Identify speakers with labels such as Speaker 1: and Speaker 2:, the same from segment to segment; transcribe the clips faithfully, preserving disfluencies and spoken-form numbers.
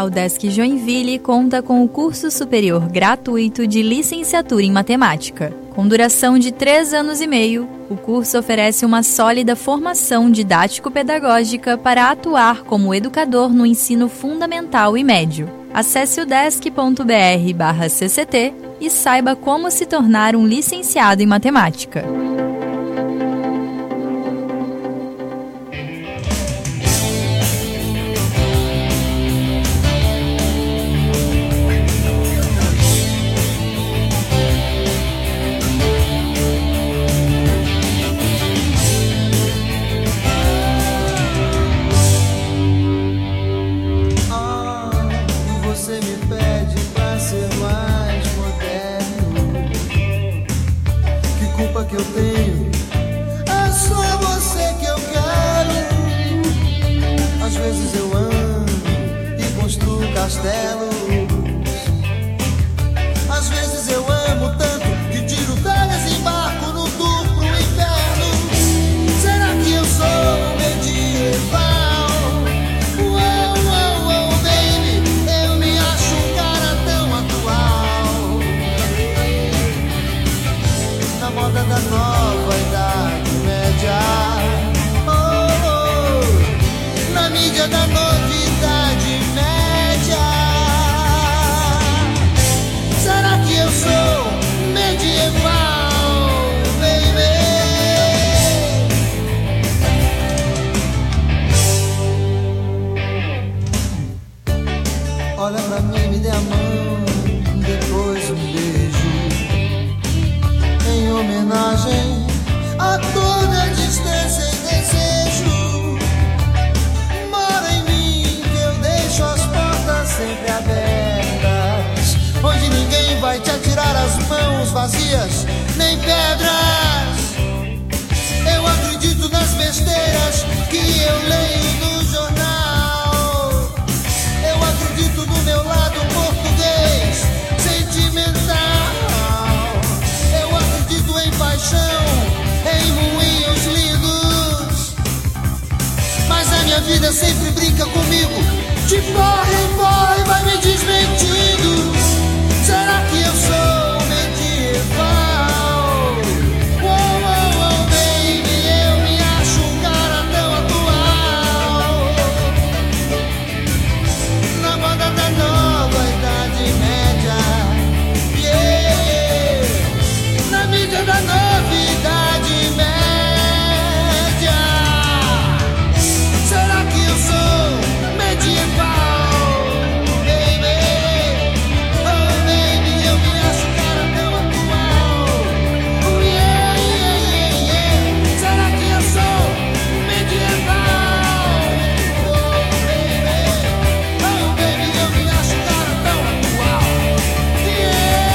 Speaker 1: A UDESC Joinville conta com o curso superior gratuito de licenciatura em matemática. Com duração de três anos e meio, o curso oferece uma sólida formação didático-pedagógica para atuar como educador no ensino fundamental e médio. Acesse udesc ponto br barra C C T e saiba como se tornar um licenciado em matemática.
Speaker 2: Que eu tenho, é só você que eu quero. Às vezes eu amo e construo castelos. Às vezes eu amo tanto que tiro férias e embarco no tour pro inferno. Será que eu sou medieval? Uou, uou, uou, baby, eu me acho um cara tão atual. Na moda da nova idade média, oh, oh, na mídia da novidade média. Será que eu sou medieval, baby? Olha pra mim, me dê a mão, depois um beijo, em homenagem a toda a distância e desejo. Mora em mim que eu deixo as portas sempre abertas, onde ninguém vai te atirar as mãos vazias, nem pedras. Eu acredito nas besteiras que eu leio no jornal. Eu acredito no meu lado português sentimental. Em paixão, em moinhos lindos. Mas a minha vida sempre brinca comigo, de porra em porra e vai me desmentindo. Será que eu sou medieval? Oh, oh, oh, baby, eu me acho um cara tão atual. Na moda da nova idade média, yeah, na mídia da novidade média. Será que eu sou medieval, baby? Oh, baby, eu me acho cara tão atual. Oh, yeah, yeah, yeah, yeah. Será que eu sou medieval? Oh, baby, oh, baby, eu me acho cara tão atual. Yeah.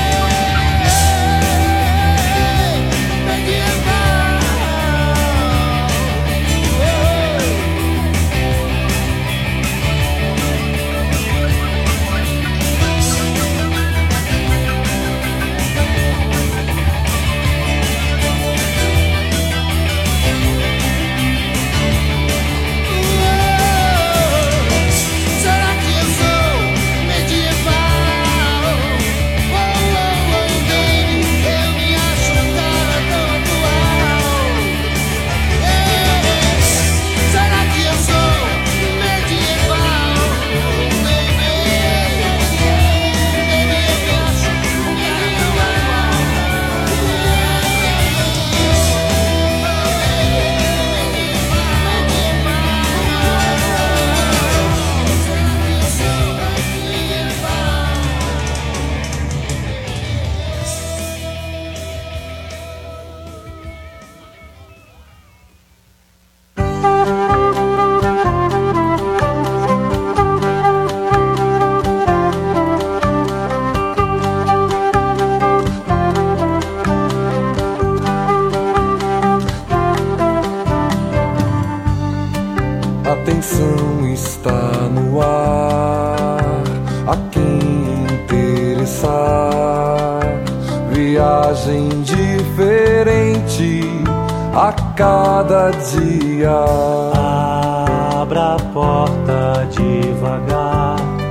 Speaker 3: Atenção, está no ar, a quem interessar. Viagem diferente a cada dia.
Speaker 4: Abra a porta devagar,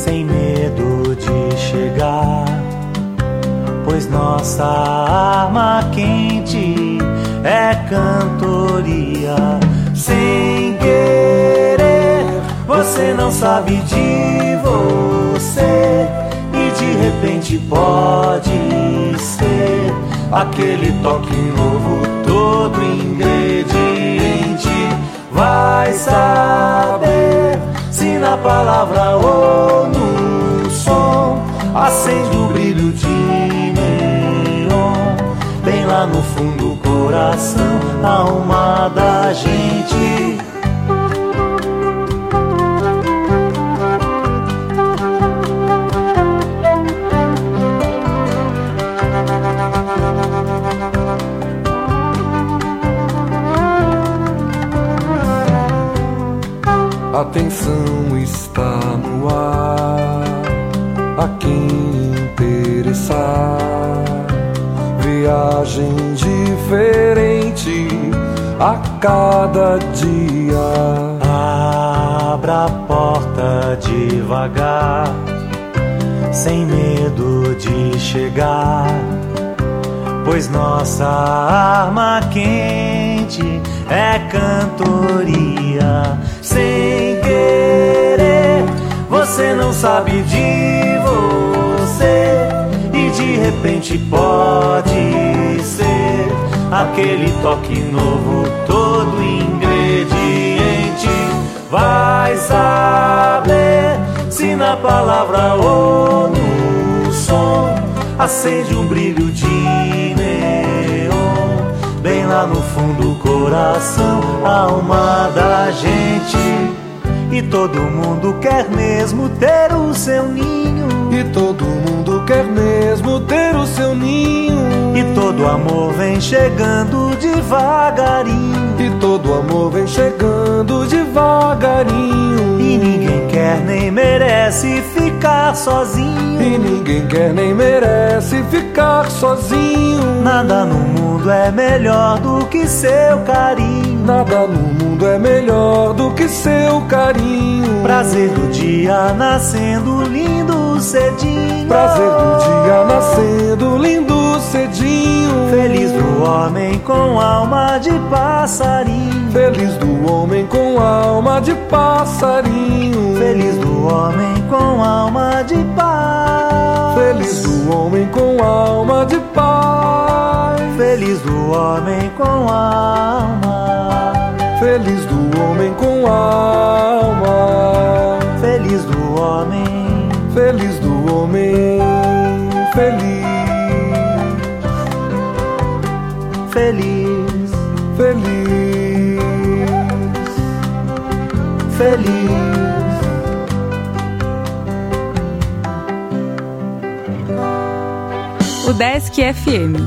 Speaker 4: sem medo de chegar, pois nossa arma quente é cantoria. Sem querer, você não sabe de você, e de repente pode ser aquele toque novo, todo ingrediente. Vai saber se na palavra ou no som acende o brilho de neon, bem lá no fundo do coração, alma da gente.
Speaker 3: Atenção, está no ar, a quem interessar. Viagem diferente a cada dia.
Speaker 4: Abra a porta devagar, sem medo de chegar, pois nossa arma quente é cantoria. Sem querer, você não sabe de você, e de repente pode ser aquele toque novo, todo ingrediente. Vai saber se na palavra ou no som acende um brilho de neon, bem lá no fundo do coração, alma da gente. E todo mundo quer mesmo ter o seu ninho,
Speaker 3: e todo mundo quer mesmo ter o seu ninho,
Speaker 4: e todo amor vem chegando devagarinho,
Speaker 3: e todo amor vem chegando devagarinho.
Speaker 4: E ninguém quer nem merece ficar sozinho,
Speaker 3: e ninguém quer nem merece ficar sozinho.
Speaker 4: Nada no mundo é melhor do que seu carinho,
Speaker 3: nada no mundo é melhor do que seu carinho.
Speaker 4: Prazer do dia nascendo lindo cedinho,
Speaker 3: prazer do dia nascendo lindo cedinho.
Speaker 4: Feliz do homem com alma de passarinho,
Speaker 3: feliz do homem com alma de passarinho.
Speaker 4: Feliz do homem com alma de paz,
Speaker 3: feliz do homem com alma de paz.
Speaker 4: Feliz do homem com alma,
Speaker 3: feliz do homem com alma.
Speaker 4: Feliz do homem,
Speaker 3: feliz do homem, feliz.
Speaker 4: Feliz,
Speaker 3: feliz,
Speaker 4: feliz.
Speaker 1: O Desk F M.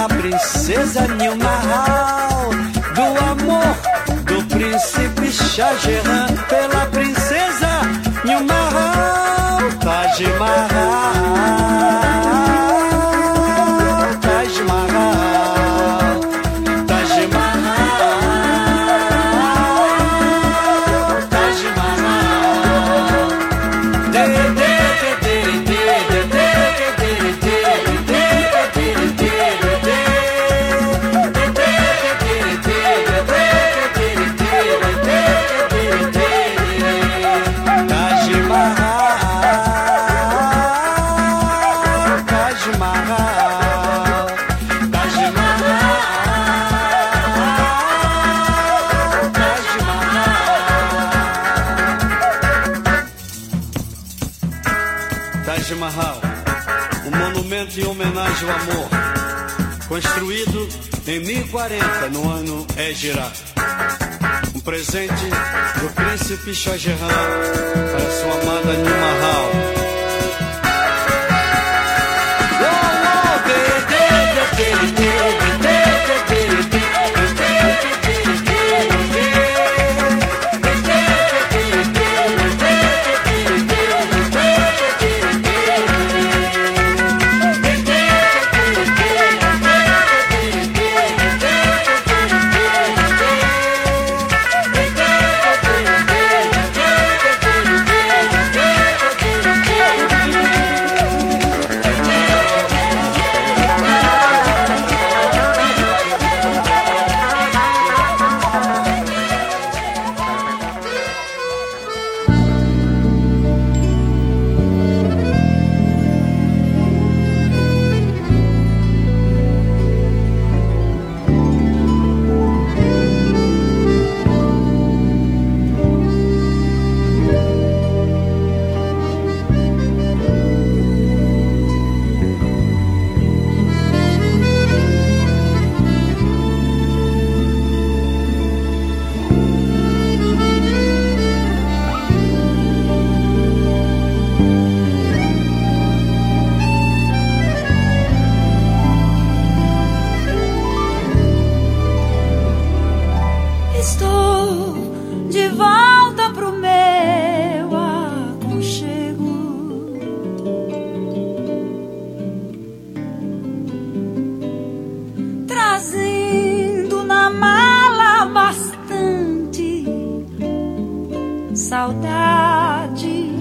Speaker 5: pela princesa Nilmahal, do amor do príncipe Shah Jahan, pela princesa Nilmahal, Taj Mahal. Em homenagem ao amor, construído em mil e quarenta, no ano Égira. Um presente do príncipe Shah Jahan para sua amada Nilmahal.
Speaker 6: Saudade,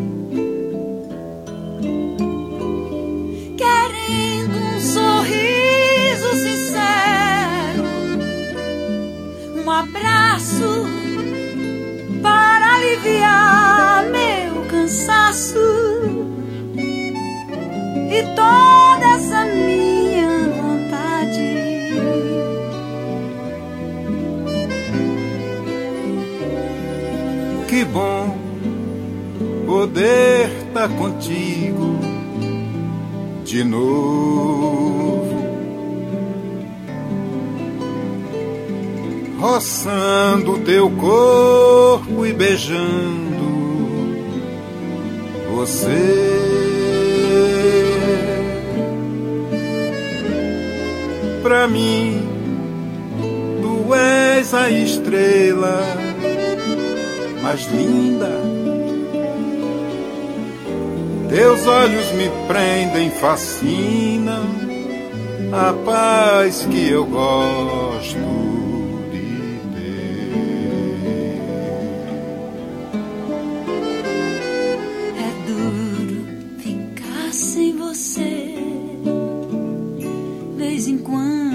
Speaker 6: querendo um sorriso sincero, um abraço para aliviar meu cansaço e toda essa minha vontade.
Speaker 3: Que bom poder estar contigo de novo, roçando teu corpo e beijando você. Pra mim, tu és a estrela mais linda, teus olhos me prendem, fascinam, a paz que eu gosto de ter.
Speaker 6: É duro ficar sem você, vez em quando.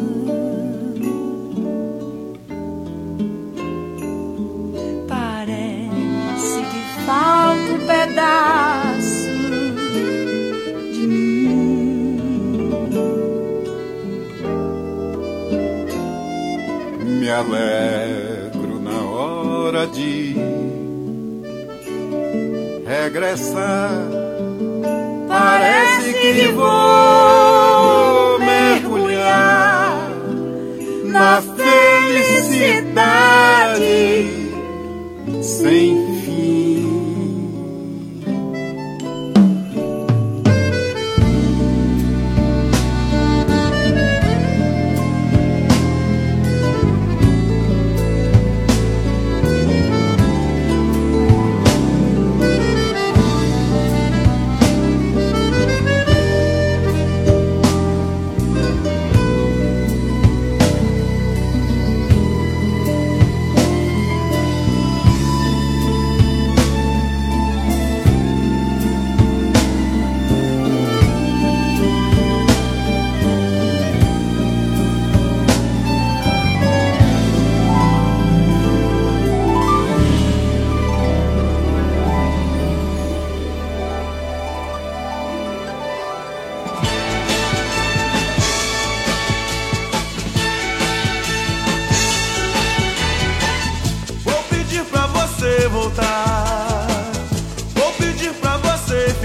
Speaker 6: Falta um pedaço de mim.
Speaker 3: Me alegro na hora de regressar.
Speaker 6: Parece que vou mergulhar na felicidade
Speaker 3: sem fim.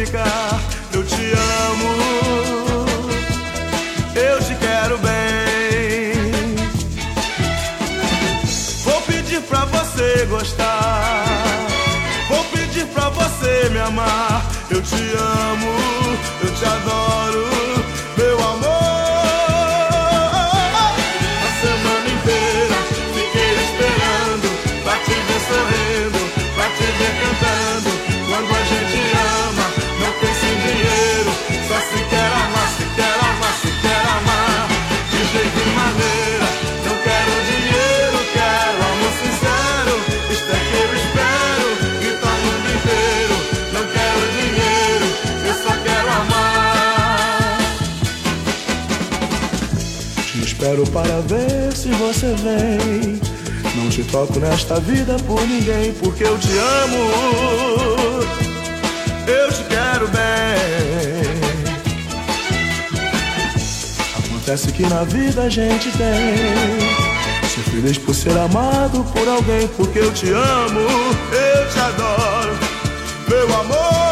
Speaker 7: ficar. Eu te amo, eu te quero bem. Vou pedir pra você gostar, vou pedir pra você me amar. Eu te amo, eu te adoro, meu amor. A semana inteira fiquei esperando pra te ver sorrindo, pra te ver cantando. Quando a gente ama, não pensa em dinheiro, só se quer amar, se quer amar, se quer amar. De jeito e maneira, não quero dinheiro, quero amor sincero. Isto é que eu espero, grita o mundo inteiro. Não quero dinheiro, eu só quero amar. Te espero para ver se você vem. Não te toco nesta vida por ninguém, porque eu te amo, eu te quero bem. Acontece que na vida a gente tem ser feliz por ser amado por alguém, porque eu te amo, eu te adoro, meu amor.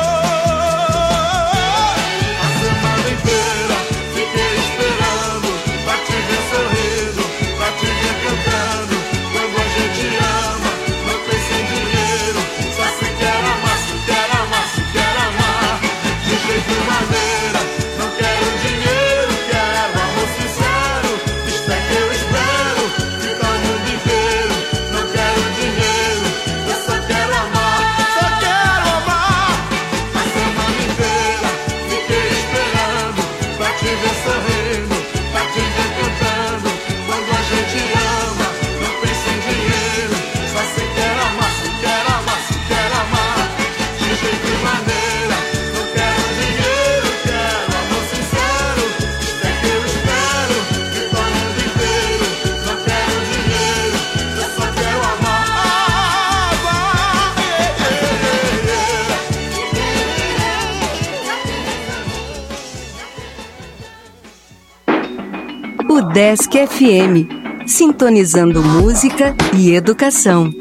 Speaker 7: A semana inteira fiquei esperando pra te ver sorrindo, pra te ver cantando. Quando a gente ama, não pensa em dinheiro, só se quer amar, se quer amar, se quer amar. De jeito e maneira, não quero dinheiro, quero amor sincero. Isto é que eu espero, fica o mundo inteiro. Não quero dinheiro, eu só quero amar, só quero amar. A semana inteira fiquei esperando pra te ver sorrindo, pra te ver cantando. Quando a gente ama, não pensa em dinheiro, só se quer amar, se quer amar, se quer amar. De jeito e maneira, não quero dinheiro, quero amor sincero. Isto é que eu espero, que todo mundo inteiro. Não quero dinheiro, eu só quero amar.
Speaker 8: Udesc F M, sintonizando música e educação.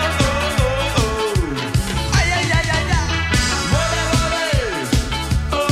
Speaker 7: Ai, ai, ai, ai, ai.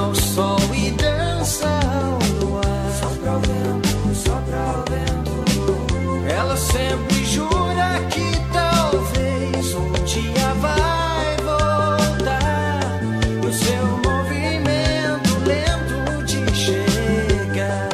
Speaker 2: ao sol e dança ao luar. Sopra o vento, sopra o vento. Ela sempre jura que talvez um dia vai voltar. No seu movimento lento de chegar.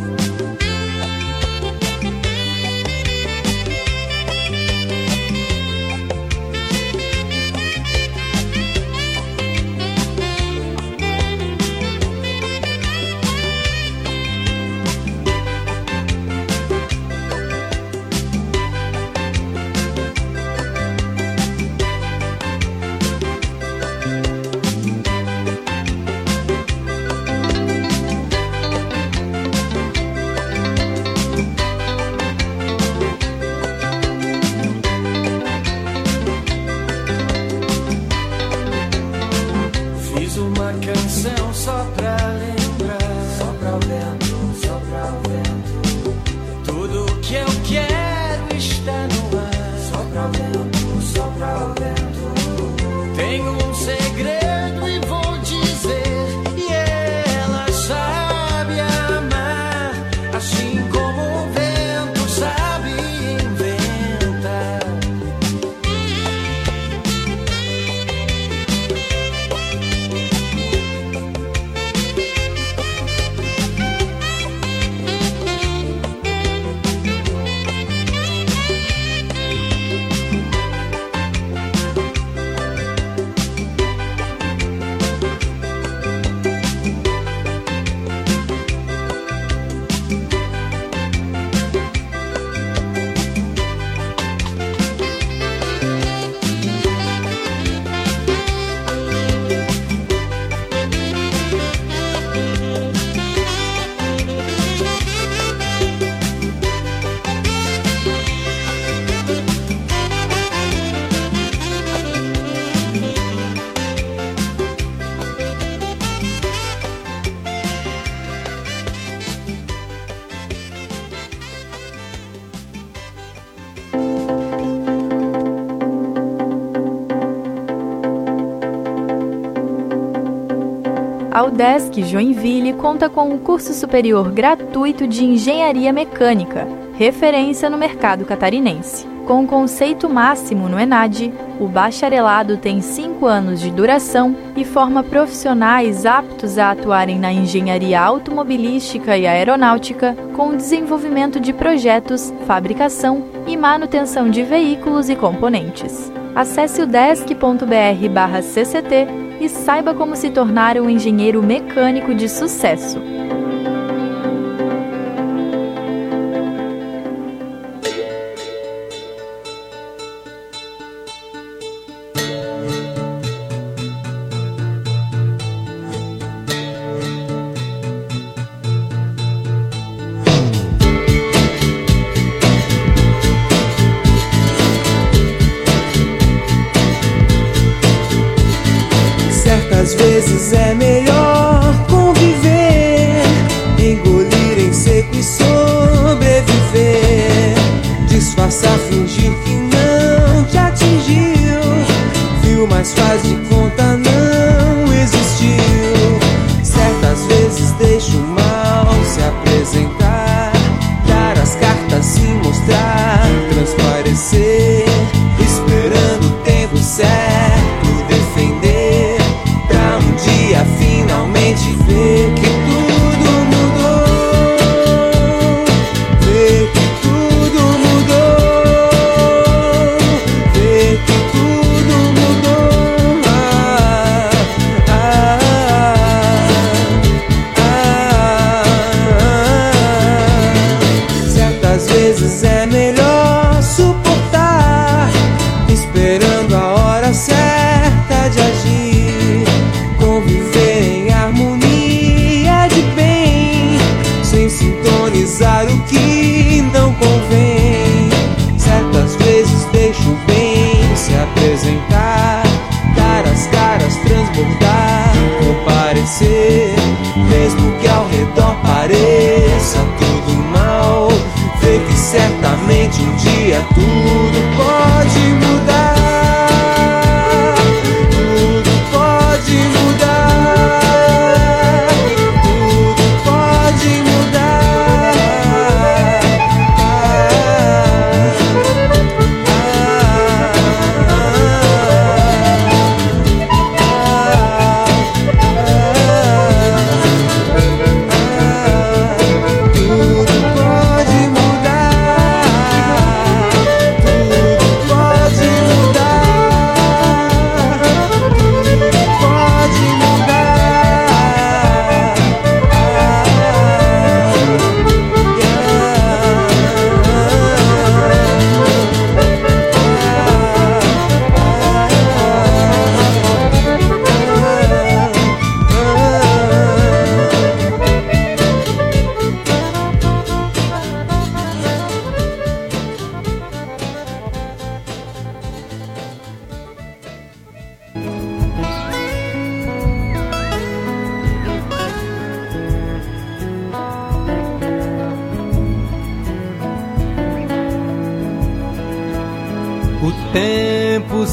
Speaker 2: Fiz uma canção só pra lembrar. Sopra o vento, sopra o vento. Tudo que eu quero está no ar. Sopra o vento, sopra o vento. Tenho um segredo e vou dizer. E ela sabe amar, assim como o vento sabe inventar.
Speaker 1: A UDESC Joinville conta com um curso superior gratuito de Engenharia Mecânica, referência no mercado catarinense. Com o conceito máximo no ENAD, o bacharelado tem cinco anos de duração e forma profissionais aptos a atuarem na engenharia automobilística e aeronáutica, com desenvolvimento de projetos, fabricação e manutenção de veículos e componentes. Acesse udesc ponto br barra C C T e saiba como se tornar um engenheiro mecânico de sucesso.
Speaker 9: Às vezes é melhor conviver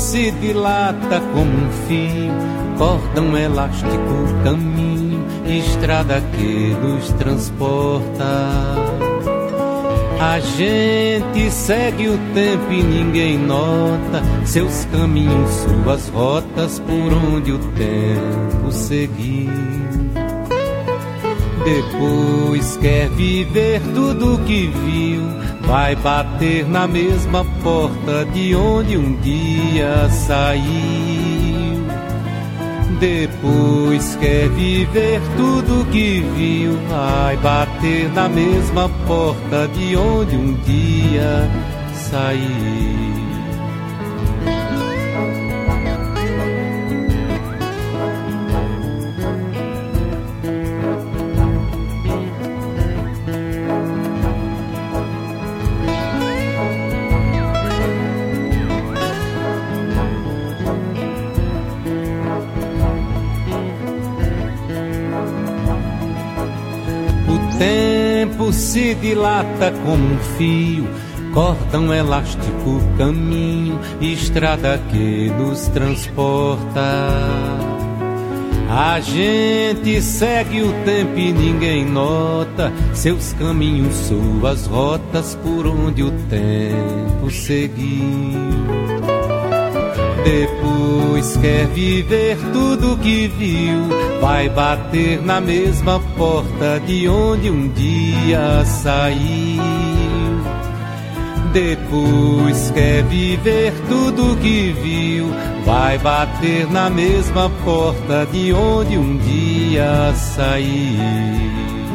Speaker 3: se dilata como um fio, cordão elástico, caminho, estrada que nos transporta. A gente segue o tempo e ninguém nota seus caminhos, suas rotas por onde o tempo seguiu. Depois quer viver tudo que viu, vai bater na mesma porta de onde um dia saiu. Depois quer viver tudo que viu, vai bater na mesma porta de onde um dia saiu. Se dilata como um fio, cordão elástico, caminho, estrada que nos transporta. A gente segue o tempo e ninguém nota seus caminhos, suas rotas por onde o tempo seguiu. Depois quer viver tudo que viu, vai bater na mesma porta de onde um dia saiu. Depois quer viver tudo que viu, vai bater na mesma porta de onde um dia saiu.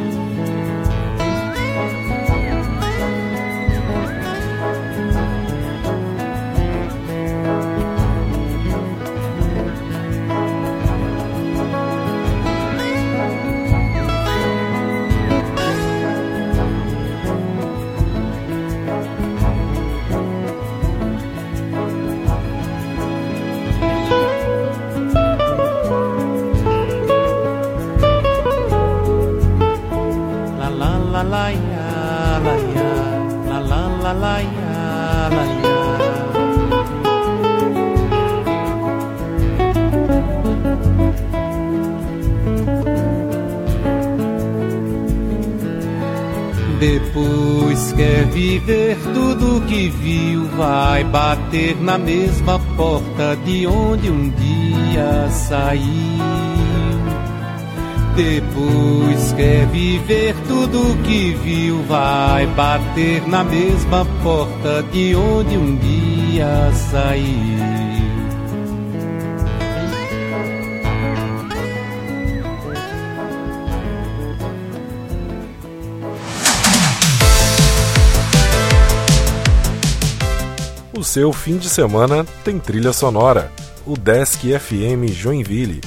Speaker 3: Depois quer viver tudo que viu, vai bater na mesma porta de onde um dia saiu. Depois quer viver tudo que viu, vai bater na mesma porta de onde um dia saiu.
Speaker 9: O seu fim de semana tem trilha sonora. O Desk F M Joinville.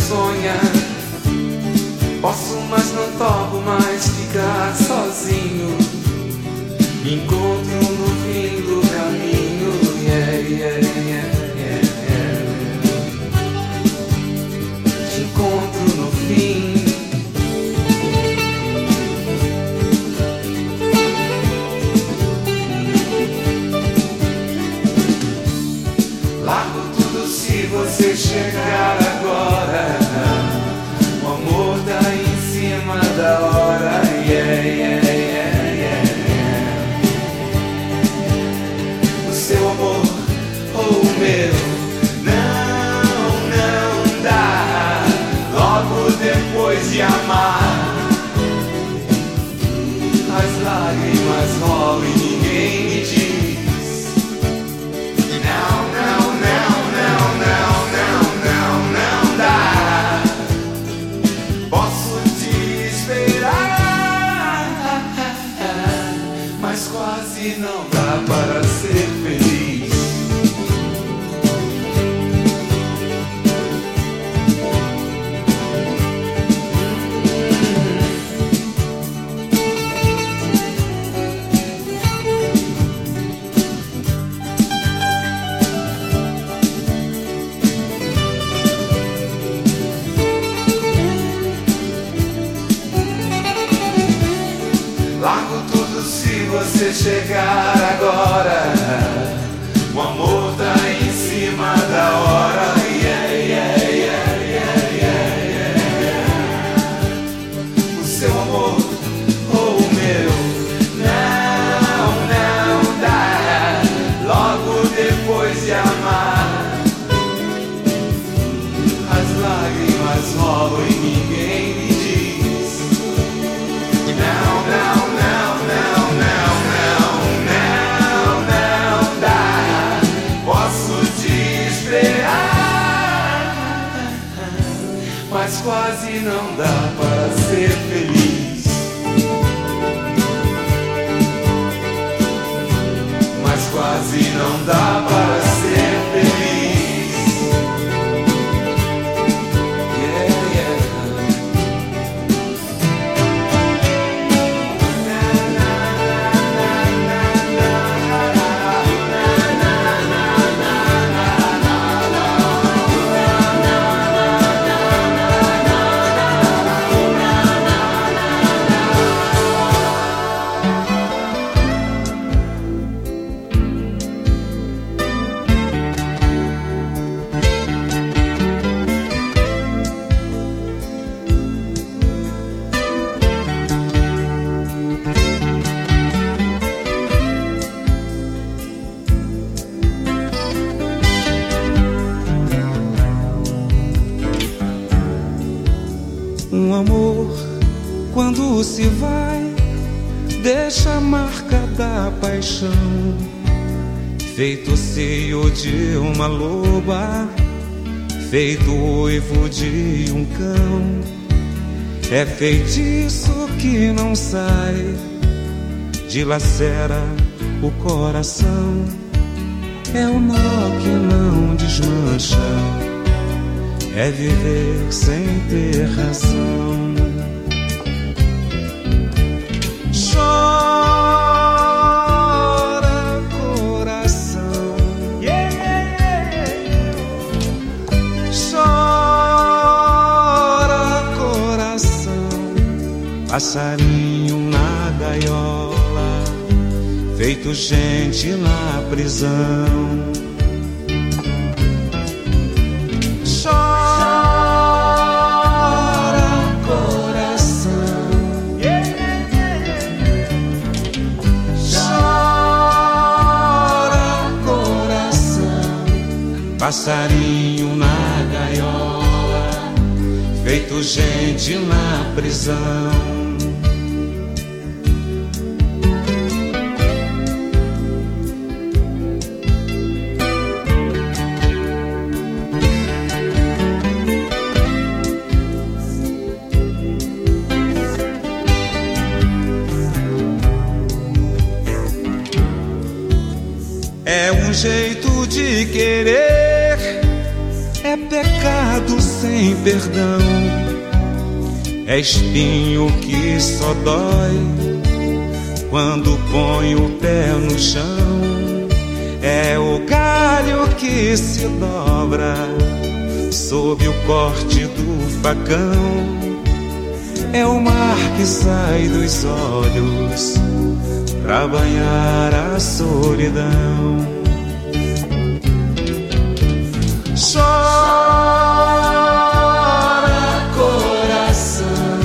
Speaker 3: sonha. Posso, mas não topo mais ficar sozinho. Me encontro no fim do caminho. Yeah, yeah, yeah, yeah, yeah. Te encontro no fim. Largo tudo se você chegar agora. O amor tá em cima da hora. Yeah, yeah, yeah, yeah, yeah. O seu amor ou o meu não, não dá. Logo depois de amar, as lágrimas rolam e ninguém me diz. Não dá para ser feliz. Largo tudo se você chegar agora. O amor tá em cima da hora. Yeah, yeah, yeah, yeah, yeah, yeah. O seu amor ou o meu não, não dá. Logo depois de amar, as lágrimas rolam e ninguém me diz. Não, não, não, não, não, não, não, não dá. Posso te esperar, mas quase não dá para ser feliz. Mas quase não dá para ser feliz. Yeah, yeah.
Speaker 10: Um amor, quando se vai, deixa a marca da paixão, feito o seio de uma loba, feito o uivo de um cão. É feitiço que não sai, dilacera o coração. É o nó que não desmancha, é viver sem ter razão. Chora, coração, yeah, yeah, yeah. Chora, coração, passarinho na gaiola, feito gente na prisão. Passarinho na gaiola, feito gente na prisão. É um jeito de querer, é pecado sem tem perdão. É espinho que só dói quando põe o pé no chão. É o galho que se dobra sob o corte do facão. É o mar que sai dos olhos pra banhar a solidão. Chora, coração.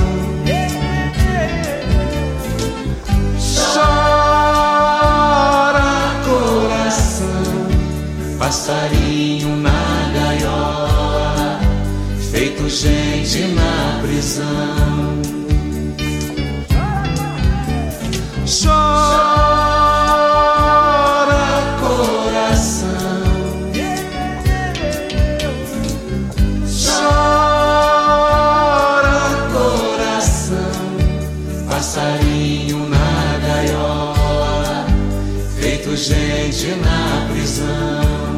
Speaker 10: Chora, coração. Passarinho na gaiola, feito gente na prisão. Chora, coração. Chora, coração. Passarinho na gaiola, feito gente na prisão.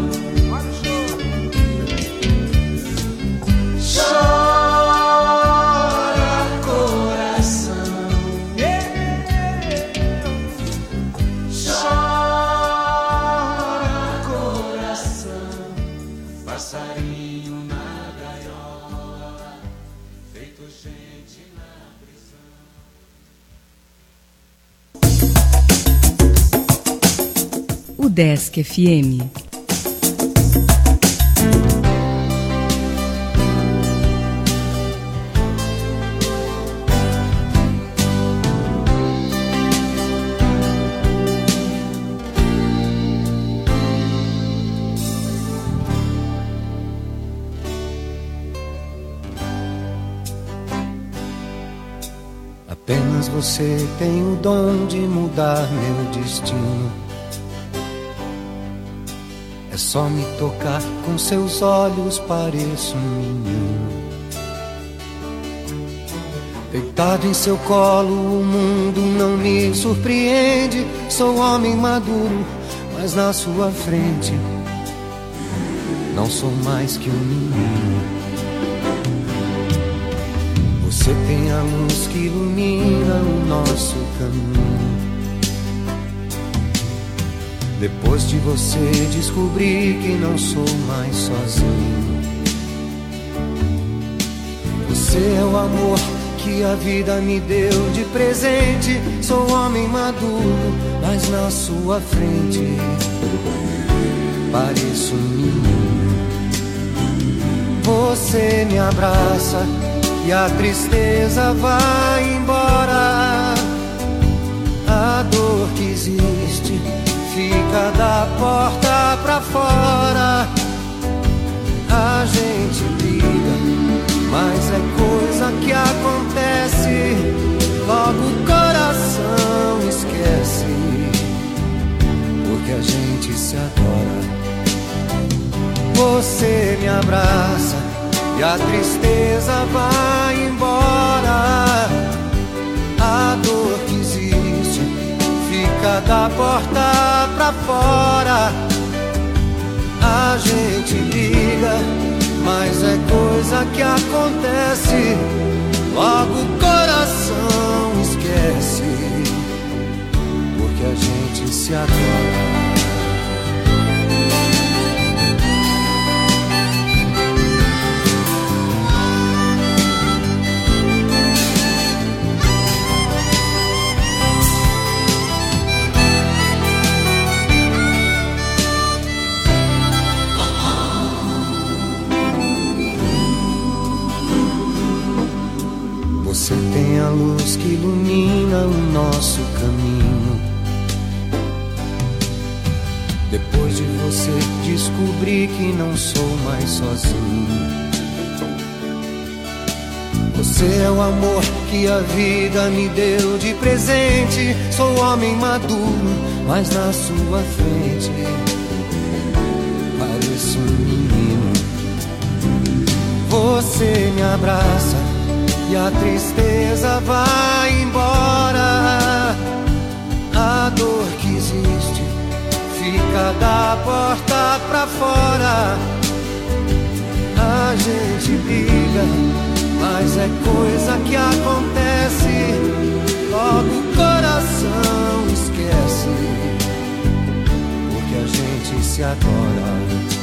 Speaker 8: Udesc F M.
Speaker 2: Apenas você tem o dom de mudar meu destino. É só me tocar com seus olhos, pareço um menino. Deitado em seu colo, o mundo não me surpreende. Sou homem maduro, mas na sua frente não sou mais que um menino. Você tem a luz que ilumina o nosso caminho. Depois de você descobri que não sou mais sozinho. Você é o amor que a vida me deu de presente. Sou homem maduro, mas na sua frente pareço um menino. Você me abraça e a tristeza vai embora. A dor que existe fica da porta pra fora. A gente briga, mas é coisa que acontece. Logo o coração esquece, porque a gente se adora. Você me abraça e a tristeza vai embora. A dor que existe fica da porta pra fora. A gente liga, mas é coisa que acontece. Logo o coração esquece, porque a gente se adora. Você tem a luz que ilumina o nosso caminho. Depois de você descobri que não sou mais sozinho. Você é o amor que a vida me deu de presente. Sou homem maduro, mas na sua frente pareço um menino. Você me abraça e a tristeza vai embora. A dor que existe fica da porta pra fora. A gente brilha, é coisa que acontece, logo o coração esquece, porque a gente se adora.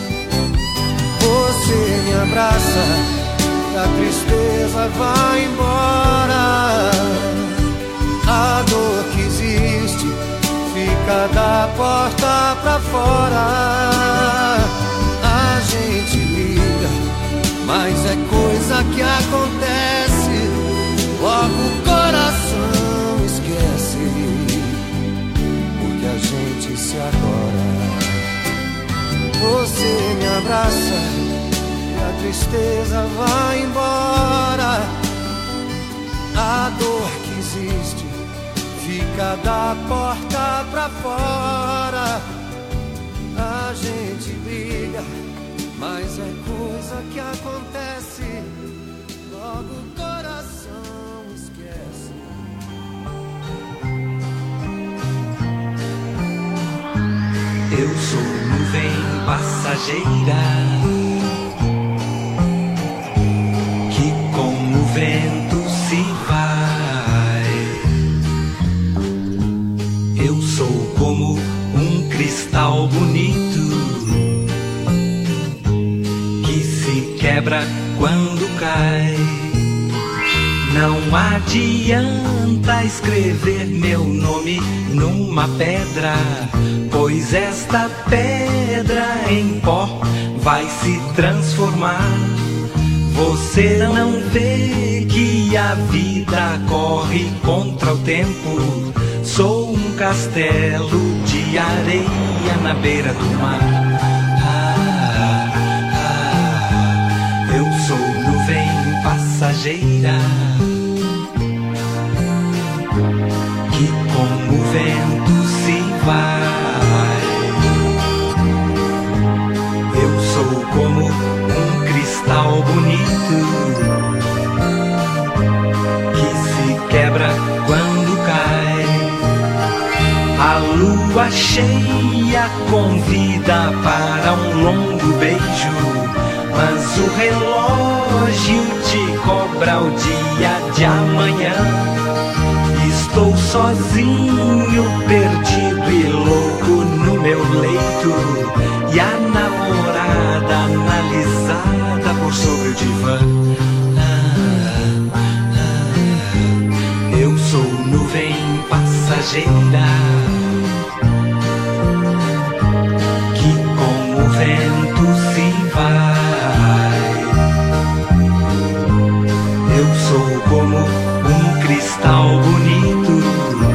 Speaker 2: Você me abraça e a tristeza vai embora. A dor que existe fica da porta pra fora. A gente liga, mas é coisa que acontece, logo o coração esquece, porque a gente se adora. Você me abraça e a tristeza vai embora. A dor que existe fica da porta pra fora. A gente briga, mas é coisa que acontece, logo o coração esquece.
Speaker 11: Eu sou nuvem passageira que com o vento se vai. Eu sou como um cristal bonito que se quebra quando cai. Não adianta escrever meu nome numa pedra, pois esta pedra em pó vai se transformar. Você não vê que a vida corre contra o tempo. Sou um castelo de areia na beira do mar. Ah, ah, eu sou nuvem passageira que com o vento se vai. Eu sou como um cristal bonito que se quebra quando cai. A lua cheia convida para um longo beijo, mas o relógio te cobra o dia de amanhã. Estou sozinho, perdido e louco no meu leito, e a namorada analisada por sobre o divã. Ah, ah, eu sou nuvem passageira que com o vento se vai. Eu sou como um cristal bonito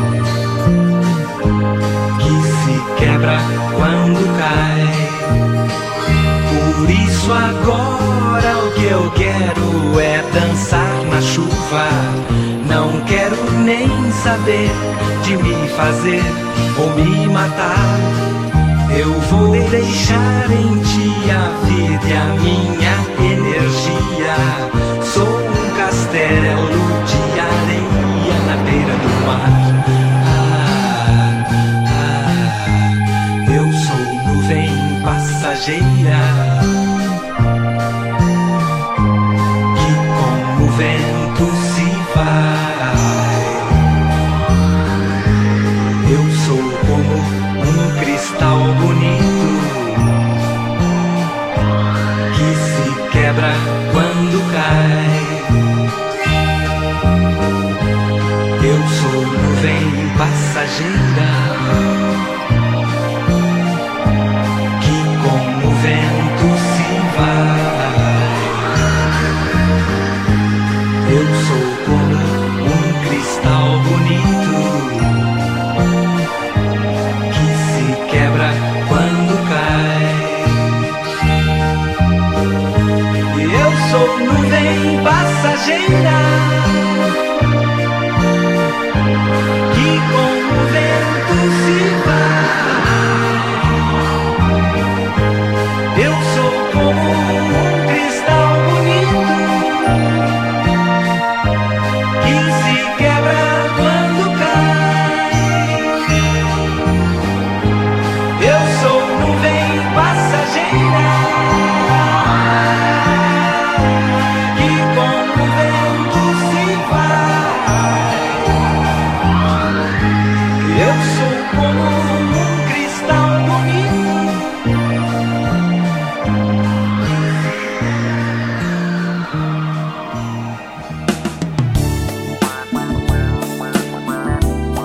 Speaker 11: que se quebra quando cai. Por isso agora o que eu quero é dançar na chuva. Não quero nem saber de me fazer ou me matar. Eu vou deixar em ti a vida e a minha energia. Sou um castelo de areia na beira do mar. Ah, ah, eu sou nuvem passageira que com o vento se vai. Eu sou como um cristal bonito que se quebra quando cai. Eu sou nuvem passageira